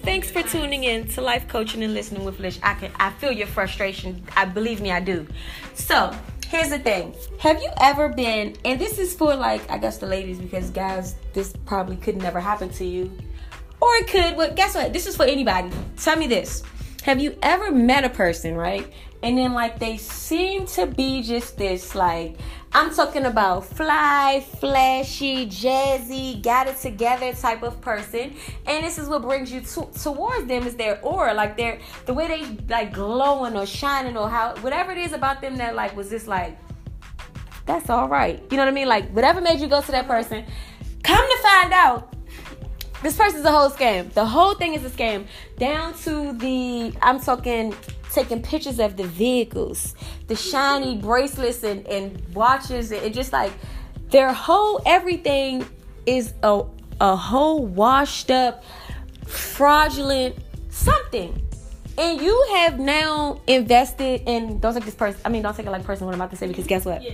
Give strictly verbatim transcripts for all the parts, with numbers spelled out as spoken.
Thanks for tuning in to Life Coaching and Listening with Lish. I can I feel your frustration. I believe me, I do. So here's the thing. Have you ever been, and this is for like, I guess the ladies, because guys, this probably could never happen to you. Or it could, but guess what? This is for anybody. Tell me this. Have you ever met a person, right? And then like they seem to be just this like, I'm talking about fly, flashy, jazzy, got it together type of person. And this is what brings you to, towards them is their aura. Like their, the way they like glowing or shining or how, whatever it is about them that like was just like, that's all right. You know what I mean? Like whatever made you go to that person. Come to find out, this person's a whole scam. The whole thing is a scam. Down to the, I'm talking taking pictures of the vehicles, the shiny bracelets and, and watches. And just like their whole, everything is a, a whole washed up, fraudulent something. And you have now invested in, don't take this person, I mean, don't take it like person what I'm about to say, because guess what? Yeah.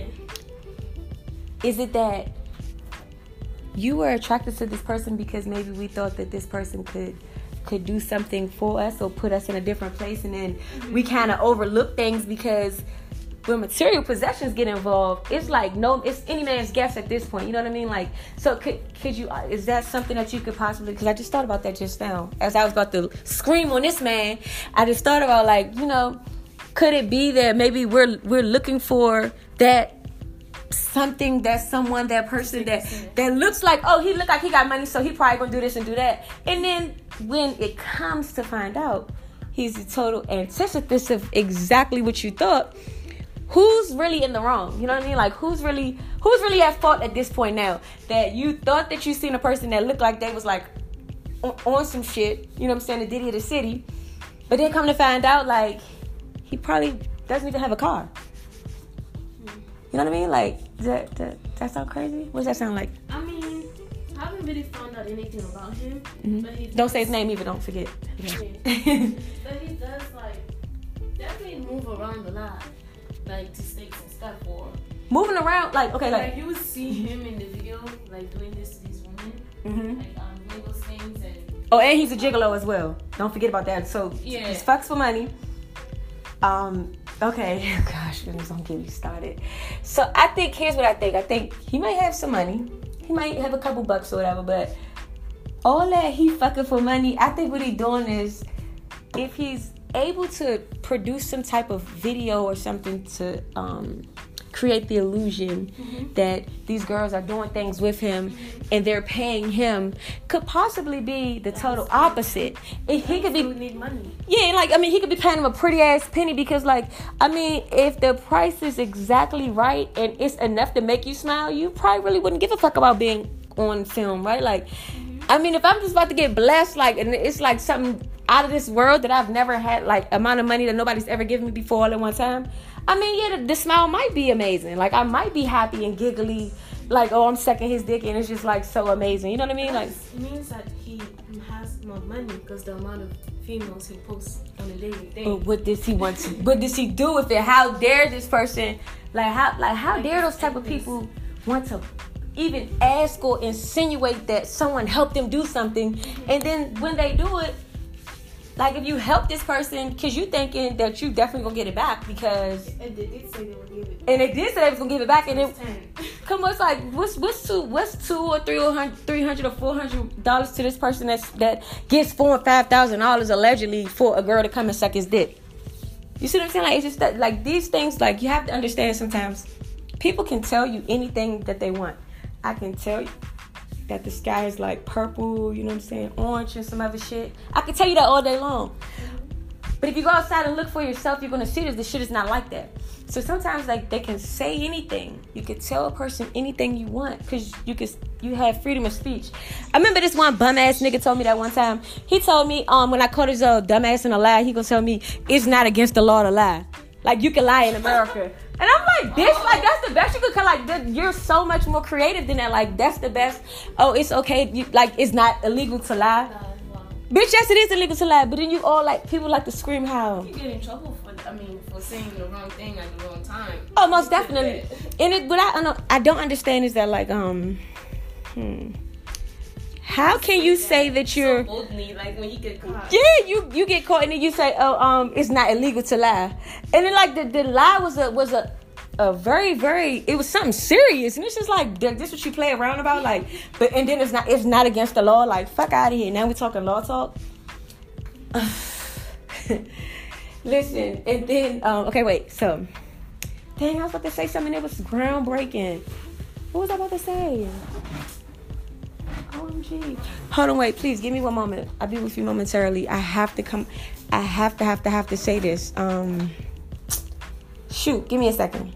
Is it that you were attracted to this person because maybe we thought that this person could could do something for us or put us in a different place, and then mm-hmm. we kind of overlook things because when material possessions get involved, it's like no, it's any man's guess at this point. You know what I mean? Like, so could could you? Is that something that you could possibly? Because I just thought about that just now as I was about to scream on this man. I just thought about like, you know, could it be that maybe we're we're looking for that something, that someone, that person that that looks like, oh, he look like he got money, so he probably gonna do this and do that, and then when it comes to find out he's the total antithesis of exactly what you thought, who's really in the wrong? You know what I mean? Like who's really who's really at fault at this point now that you thought that you seen a person that looked like they was like on, on some shit, you know what I'm saying, the Diddy of the city, but then come to find out like he probably doesn't even have a car. You know what I mean? Like, does that, that, that sound crazy? What does that sound like? I mean, I haven't really found out anything about him. Mm-hmm. But he does, don't say his name either, don't forget. Yeah. But he does, like, definitely move around a lot. Like, to states and stuff. Or moving around? Like, okay, like. Like, you would see him in the video, like, doing this to these women. Mm-hmm. Like, um, doing those things and. Oh, and he's a gigolo as well. Don't forget about that. So, yeah. He fucks for money. Um... Okay, gosh, goodness, don't get me started. So I think, here's what I think. I think he might have some money. He might have a couple bucks or whatever, but all that he fucking for money, I think what he doing is, if he's able to produce some type of video or something to um, create the illusion mm-hmm. that these girls are doing things with him mm-hmm. and they're paying him, could possibly be the total opposite. If he could be need money. Yeah, like I mean, he could be paying him a pretty ass penny because, like, I mean, if the price is exactly right and it's enough to make you smile, you probably really wouldn't give a fuck about being on film, right? Like, mm-hmm. I mean, if I'm just about to get blessed, like, and it's like something out of this world that I've never had, like, amount of money that nobody's ever given me before all at one time. I mean, yeah, the, the smile might be amazing. Like, I might be happy and giggly, like, oh, I'm sucking his dick, and it's just, like, so amazing. You know what I mean? Like, it means that he has more money because the amount of females he posts on a daily thing. But what does he want to? What does he do with it? How dare this person? Like, how, like, how like dare those type of people want to even ask or insinuate that someone helped them do something, mm-hmm. and then when they do it. Like, if you help this person, because you thinking that you definitely going to get it back because... And they did say they would give it. And they did say they was going to give it back. And then, come on, it's like, what's what's two, what's two or three or three hundred or four hundred dollars to this person that's, that gets four or five thousand dollars allegedly for a girl to come and suck his dick? You see what I'm saying? Like, it's just that, like, these things, like, you have to understand sometimes people can tell you anything that they want. I can tell you that the sky is like purple, you know what I'm saying, orange and some other shit. I can tell you that all day long. But if you go outside and look for yourself, you're going to see this. The shit is not like that. So sometimes, like, they can say anything. You can tell a person anything you want because you can, you have freedom of speech. I remember this one bum-ass nigga told me that one time. He told me, um, when I caught his uh, dumbass in a lie, he going to tell me, it's not against the law to lie. Like, you can lie in America. And I'm like, bitch, like, that's the best you could, like, that, you're so much more creative than that. Like, that's the best. Oh, it's okay. You, like, it's not illegal to lie. No, no. Bitch, yes, it is illegal to lie. But then you all, like, people like to scream how. You get in trouble for, I mean, for saying the wrong thing at the wrong time. Oh, most definitely. And it, what I, I don't understand is that, like, um, hmm, how can you say that you're so openly, like when you get caught. Yeah, you you get caught and then you say, oh, um, it's not illegal to lie, and then like the, the lie was a was a a very very it was something serious, and it's just like this what you play around about, like, but and then it's not it's not against the law, like fuck out of here. Now we're talking law talk. Listen, and then um, okay, wait, so dang, I was about to say something that was groundbreaking. What was I about to say? O M G. Hold on, wait, please give me one moment. I'll be with you momentarily. I have to come. I have to, have to, have to say this. Um, shoot, give me a second.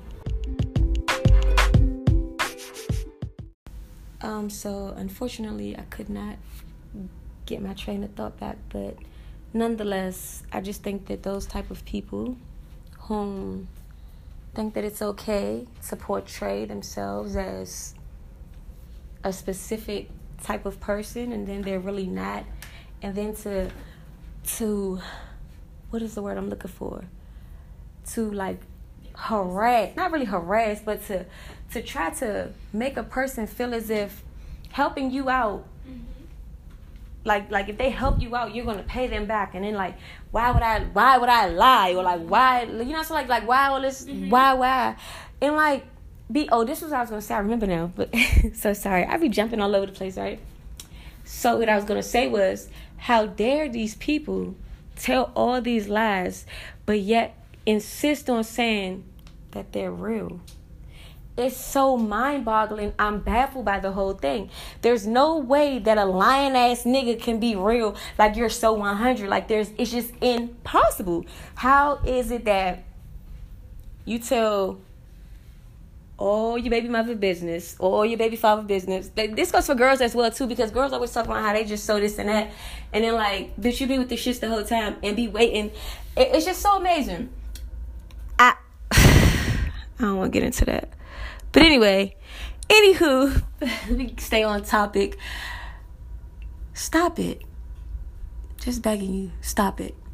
Um, so unfortunately, I could not get my train of thought back, but nonetheless, I just think that those type of people whom think that it's okay to portray themselves as a specific type of person and then they're really not, and then to to what is the word I'm looking for to like harass, not really harass, but to to try to make a person feel as if helping you out, mm-hmm. like like if they help you out, you're gonna pay them back, and then like why would I why would I lie, or like why, you know, so like like why all this, mm-hmm. why why and like be oh this was what I was gonna say, I remember now, but so sorry, I be jumping all over the place, right? So what I was gonna say was, how dare these people tell all these lies but yet insist on saying that they're real? It's so mind-boggling. I'm baffled by the whole thing. There's no way that a lying ass nigga can be real. Like, you're so one hundred. Like, there's, it's just impossible. How is it that you tell all your baby mother business, or your baby father business? This goes for girls as well too, because girls always talk about how they just so this and that, and then like, bitch, you be with the shits the whole time and be waiting. It's just so amazing. I I don't want to get into that. But anyway, anywho, let me stay on topic. Stop it. Just begging you, stop it.